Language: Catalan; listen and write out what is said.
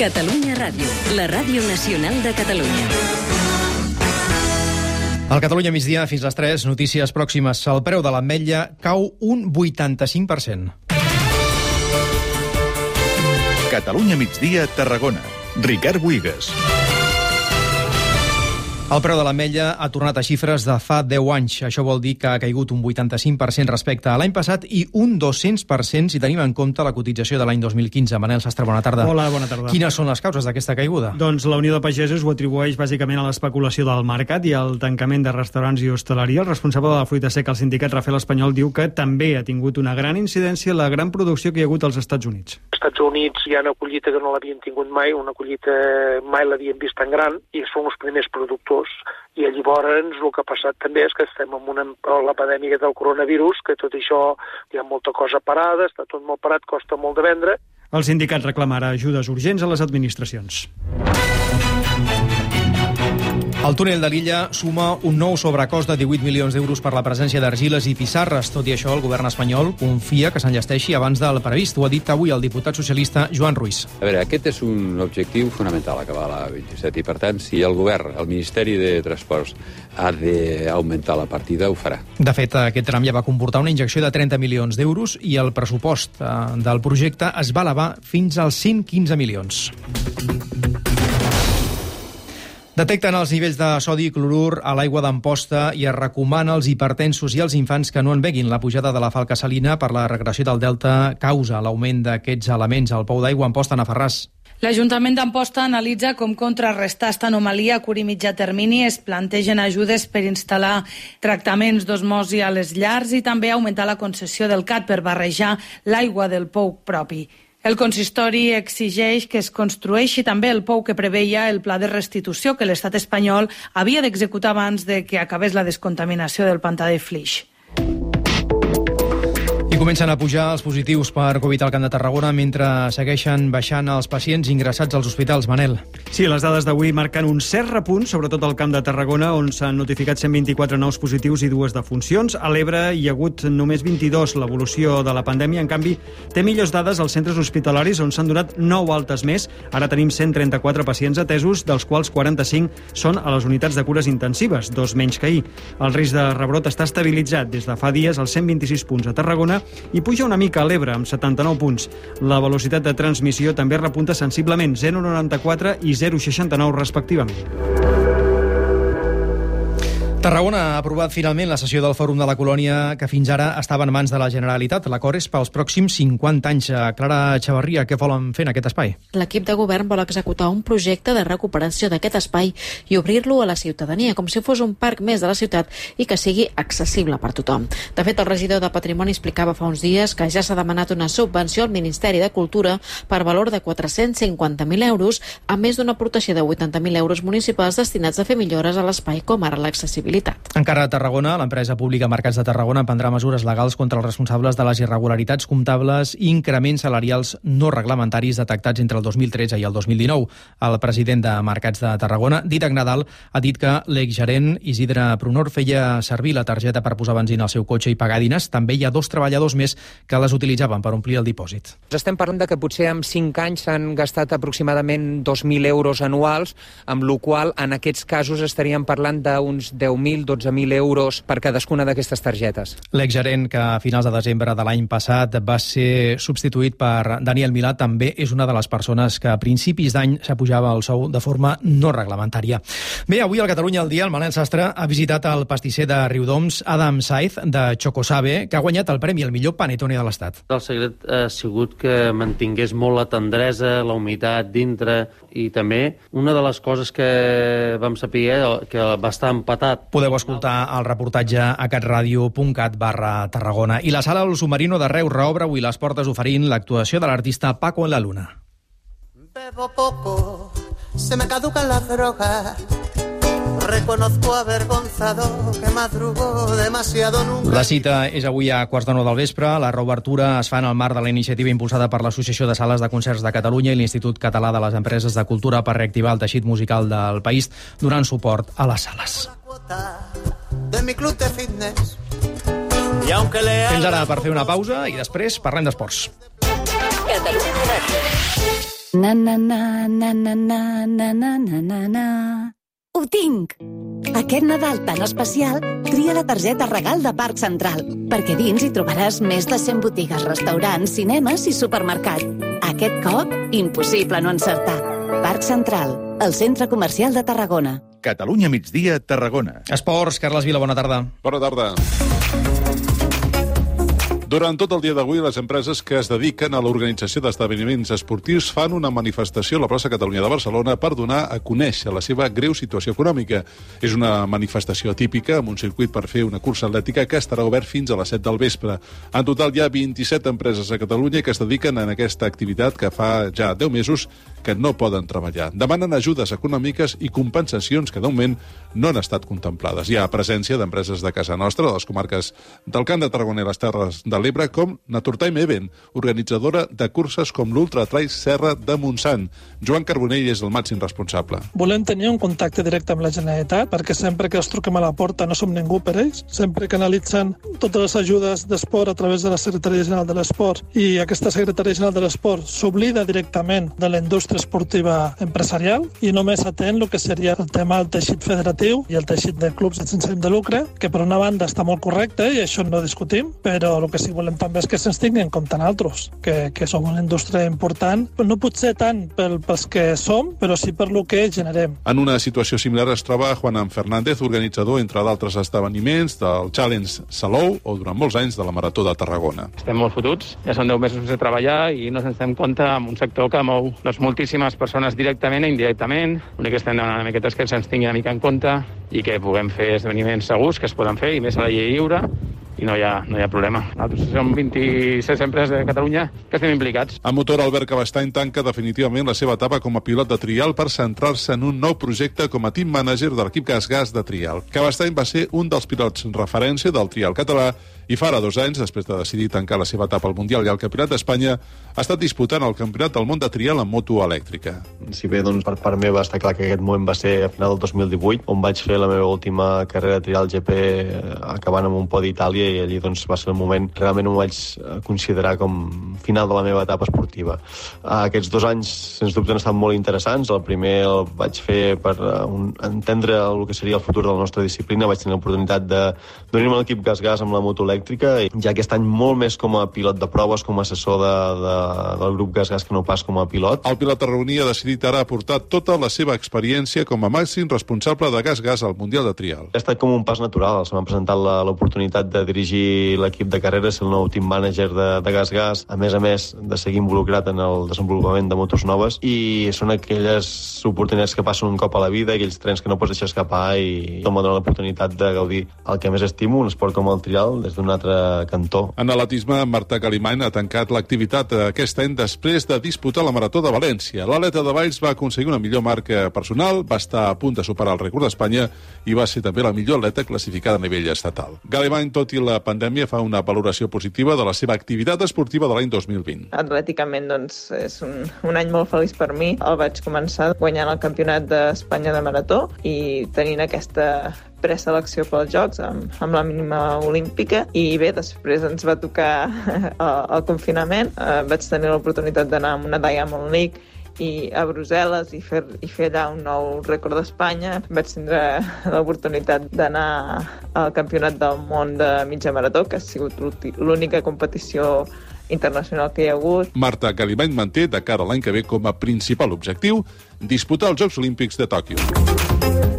Catalunya Ràdio, la ràdio nacional de Catalunya. Al Catalunya migdia, fins les 3, notícies pròximes. El preu de l'ametlla cau un 85%. Catalunya migdia, Tarragona. Ricard Buigas. El preu de l'ametlla ha tornat a xifres de fa 10 anys. Això vol dir que ha caigut un 85% respecte a l'any passat i un 200% si tenim en compte la cotització de l'any 2015. Manel Sastre, bona tarda. Hola, bona tarda. Quines són les causes d'aquesta caiguda? Doncs la Unió de Pagesos ho atribueix bàsicament a l'especulació del mercat i al tancament de restaurants i hostaleria. El responsable de la fruita seca al sindicat, Rafael Espanyol, diu que també ha tingut una gran incidència la gran producció que hi ha hagut als Estats Units. Als Estats Units hi ha una collita que no l'havien tingut mai, una collita mai l'havien vist tan gran, i són els primers productors. I llavors el que ha passat també és que estem amb l'epidèmia del coronavirus, que tot això hi ha molta cosa parada, està tot molt parat, costa molt de vendre. El sindicat reclamarà ajudes urgents a les administracions. El túnel de l'Illa suma un nou sobrecost de 18 milions d'euros per la presència d'argiles i pissarres. Tot i això, el govern espanyol confia que s'enllesteixi abans del previst. Ho ha dit avui el diputat socialista Joan Ruiz. A veure, aquest és un objectiu fonamental, acabar la 27, i per tant, si el govern, el Ministeri de Transports, ha d'augmentar la partida, ho farà. De fet, aquest tram ja va comportar una injecció de 30 milions d'euros i el pressupost del projecte es va elevar fins als 115 milions. Detecten els nivells de sodi i clorur a l'aigua d'Amposta i es recomana als hipertensos i als infants que no en beguin. La pujada de la falca salina per la regressió del delta causa l'augment d'aquests elements al pou d'aigua Amposta a Nafarràs. L'Ajuntament d'Amposta analitza com contrarrestar aquesta anomalia a curt i mitjà termini. Es plantegen ajudes per instal·lar tractaments d'osmosi a les llars i també augmentar la concessió del CAT per barrejar l'aigua del pou propi. El consistori exigeix que es construeixi també el pou que preveia el pla de restitució que l'estat espanyol havia d'executar abans de que acabés la descontaminació del pantà de Flix. I comencen a pujar els positius per Covid al Camp de Tarragona mentre segueixen baixant els pacients ingressats als hospitals. Manel. Sí, les dades d'avui marquen un cert repunt, sobretot al Camp de Tarragona, on s'han notificat 124 nous positius i 2 defuncions. A l'Ebre hi ha hagut només 22. L'evolució de la pandèmia, en canvi, té millors dades als centres hospitalaris, on s'han donat 9 altes més. Ara tenim 134 pacients atesos, dels quals 45 són a les unitats de cures intensives, 2 menys que ahir. El risc de rebrot està estabilitzat des de fa dies als 126 punts a Tarragona i puja una mica a l'Ebre, amb 79 punts. La velocitat de transmissió també repunta sensiblement, 0,94 i 0,69 respectivament. Tarragona ha aprovat finalment la sessió del Fòrum de la Colònia que fins ara estava en mans de la Generalitat. L'acord és pels pròxims 50 anys. Clara Xavarria, què volen fer en aquest espai? L'equip de govern vol executar un projecte de recuperació d'aquest espai i obrir-lo a la ciutadania, com si fos un parc més de la ciutat i que sigui accessible per tothom. De fet, el regidor de Patrimoni explicava fa uns dies que ja s'ha demanat una subvenció al Ministeri de Cultura per valor de 450.000 euros, a més d'una aportació de 80.000 euros municipals destinats a fer millores a l'espai, com ara l'accessibilitat. Encara a Tarragona, l'empresa pública Mercats de Tarragona prendrà mesures legals contra els responsables de les irregularitats comptables i increments salarials no reglamentaris detectats entre el 2013 i el 2019. El president de Mercats de Tarragona, Dídac Nadal, ha dit que l'exgerent Isidre Prunor feia servir la targeta per posar benzina al seu cotxe i pagar diners. També hi ha 2 treballadors més que les utilitzaven per omplir el dipòsit. Estem parlant de que potser en 5 anys s'han gastat aproximadament 2.000 euros anuals, amb la qual en aquests casos estaríem parlant d'uns 12.000 euros per cadascuna d'aquestes targetes. L'exgerent, que a finals de desembre de l'any passat va ser substituït per Daniel Milà, també és una de les persones que a principis d'any s'apujava el sou de forma no reglamentària. Bé, avui al Catalunya al dia el Manel Sastre ha visitat el pastisser de Riudoms, Adam Saiz, de Chocosabe, que ha guanyat el premi al millor panetone de l'Estat. El secret ha sigut que mantingués molt la tendresa, la humitat dintre, i també una de les coses que vam saber que va estar empatat. Podeu escoltar el reportatge a catradio.cat/Tarragona. I la sala El Submarino de Reus reobre avui les portes oferint l'actuació de l'artista Paco en la Luna. Bebo poco, se me caducan las drogas. Reconozco avergonzado que madrugo demasiado nunca. La cita és avui a 8:15 del vespre. La reobertura es fa en el marc de la iniciativa impulsada per l'Associació de Sales de Concerts de Catalunya i l'Institut Català de les Empreses de Cultura per reactivar el teixit musical del país, donant suport a les sales. Fins ara per fer una pausa i després parlem d'esports. Catalunya Ràdio. Na, na, na, na, na, na, na, na, na, na. Ho tinc! Aquest Nadal tan especial, tria la targeta regal de Parc Central, perquè dins hi trobaràs més de 100 botigues, restaurants, cinemes i supermercat. Aquest cop, impossible no encertar. Parc Central, el centre comercial de Tarragona. Catalunya migdia, Tarragona. Esports, Carles Vila, bona tarda. Bona tarda. Durant tot el dia d'avui, les empreses que es dediquen a l'organització d'esdeveniments esportius fan una manifestació a la plaça Catalunya de Barcelona per donar a conèixer la seva greu situació econòmica. És una manifestació atípica amb un circuit per fer una cursa atlètica que estarà obert fins a les 7 del vespre. En total hi ha 27 empreses a Catalunya que es dediquen a aquesta activitat que fa ja 10 mesos que no poden treballar. Demanen ajudes econòmiques i compensacions que de moment no han estat contemplades. Hi ha presència d'empreses de casa nostra, de les comarques del Camp de Tarragona i les Terres de l'Ebre, com Naturtime Event, organitzadora de curses com l'Ultra Trail Serra de Montsant. Joan Carbonell és el màxim responsable. Volem tenir un contacte directe amb la Generalitat, perquè sempre que els truquem a la porta no som ningú per ells, sempre que analitzen totes les ajudes d'esport a través de la Secretaria General de l'Esport, i aquesta Secretaria General de l'Esport s'oblida directament de la indústria esportiva empresarial i només atén el que seria el tema del teixit federatiu i el teixit de clubs sense ànim de lucre, que per una banda està molt correcte i això no discutim, però el que sí volem també és que se'ns tingui en compte en altres, que som una indústria important, no potser tant pels que som, però sí per lo que generem. En una situació similar es troba Juan Fernández, organitzador, entre d'altres esdeveniments, del Challenge Salou o durant molts anys de la Marató de Tarragona. Estem molt fotuts, ja són 10 mesos de treballar i no ens donem compte amb un sector que mou moltíssimes persones directament i indirectament. L'únic que estem demanant una miqueta és que se'ns tingui una mica en compte i que puguem fer esdeveniments segurs que es poden fer, i més a la llei lliure, i no hi ha problema. Nosaltres som 26 empreses de Catalunya que estem implicats. A motor, Albert Cabestany tanca definitivament la seva etapa com a pilot de trial per centrar-se en un nou projecte com a team manager de l'equip Gas de trial. Cabestany va ser un dels pilots referència del trial català i fa ara 2 anys, després de decidir tancar la seva etapa al Mundial i al Campionat d'Espanya, ha estat disputant el Campionat del Món de trial en moto elèctrica. Si bé, doncs, per part meva està clar que aquest moment va ser a final del 2018, on vaig fer la meva última carrera de trial GP acabant amb un podi a Itàlia, i allí doncs, va ser el moment, realment ho vaig considerar com final de la meva etapa esportiva. Aquests 2 anys, sens dubte, han estat molt interessants. El primer el vaig fer per entendre el que seria el futur de la nostra disciplina. Vaig tenir l'oportunitat d'unir-me a l'equip Gas amb la moto elèctrica, i ja aquest any molt més com a pilot de proves, com a assessor del grup Gas que no pas com a pilot. El pilot tarragoní ha decidit ara aportar tota la seva experiència com a màxim responsable de Gas al Mundial de Trial. Ha estat com un pas natural. Se m'ha presentat l'oportunitat de dirigir l'equip de carreres, ser el nou team manager de Gas, a més de seguir involucrat en el desenvolupament de motos noves, i són aquelles oportunitats que passen un cop a la vida, aquells trens que no pots deixar escapar, i em dona l'oportunitat de gaudir el que més estimo, un esport com el trial, des d'un altre cantó. En atletisme, Marta Calimany ha tancat l'activitat aquest any després de disputar la Marató de València. L'atleta de Valls va aconseguir una millor marca personal, va estar a punt de superar el rècord d'Espanya i va ser també la millor atleta classificada a nivell estatal. Calimany, tot i la pandèmia, fa una valoració positiva de la seva activitat esportiva de l'any 2020. Atlèticament, doncs, és un any molt feliç per mi. El vaig començar guanyant el Campionat d'Espanya de Marató i tenint aquesta preselecció pels Jocs amb la mínima olímpica, i bé, després ens va tocar el confinament. Vaig tenir l'oportunitat d'anar amb una Diamond League i a Brussel·les i fer allà un nou rècord d'Espanya. Vaig tindre l'oportunitat d'anar al Campionat del Món de mitja marató, que ha sigut l'única competició internacional que hi ha hagut. Marta Calimany manté de cara a l'any que ve com a principal objectiu disputar els Jocs Olímpics de Tòquio.